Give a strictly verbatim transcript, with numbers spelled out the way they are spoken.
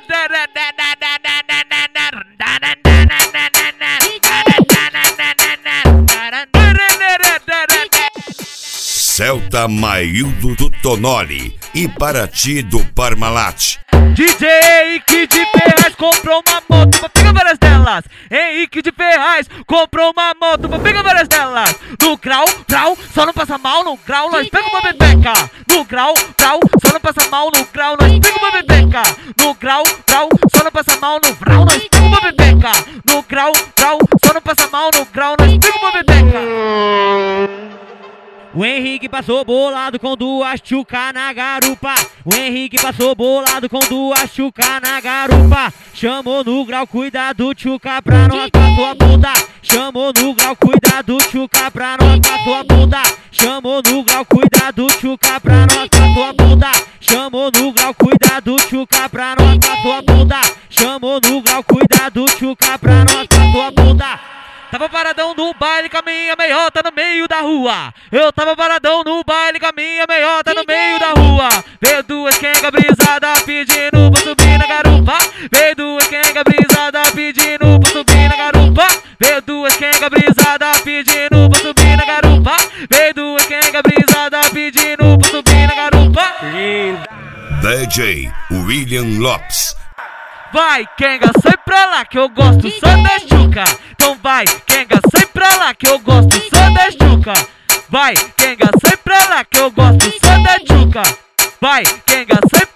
Celta Maildo do Tonoli e Paraty do Parmalat. D J Henrique de Ferraz comprou uma moto pra pegar várias delas. Henrique de Ferraz comprou uma moto pra pegar várias delas. No grau, grau, só não passa mal. No grau, nós pega uma bebeca. No grau, grau, só não passa mal. No grau, nós pega uma bebeca. No grau, grau, só não passa mal. No grau, nós pega uma bebeca. No grau, grau, só não passa mal. No grau, nós pega uma bebeca. O Henrique passou bolado com duas tchuca na garupa. O Henrique passou bolado com duas tchuca na garupa. Chamou no grau, cuidado, tchuca pra nós pra tua bunda. Chamou no grau, cuidado, tchuca pra nós pra tua bunda. Chamou no grau, cuidado, tchuca pra nós pra tua bunda. Chamou no grau, cuidado, tchuca pra nós pra tua bunda. Chamou no grau, cuidado, tchuca pra nós pra tua bunda. Tava paradão no baile com a minha meiota no meio da rua. Eu tava paradão no baile com a minha meiota no meio da rua. Veio duas quenga brisada pedindo pra subir na garupa. Veio duas quenga brisada pedindo pra subir na garupa. Veio duas quenga brisada pedindo pra subir na garupa. Veio duas quenga brisada pedindo pra subir na garupa. D J William Lopes. Vai, quenga, sai pra lá que eu gosto só da tchuca. Então vai, quenga, sai pra lá que eu gosto só da tchuca. Vai, quenga, sai pra lá que eu gosto só da tchuca. Vai, quenga, sai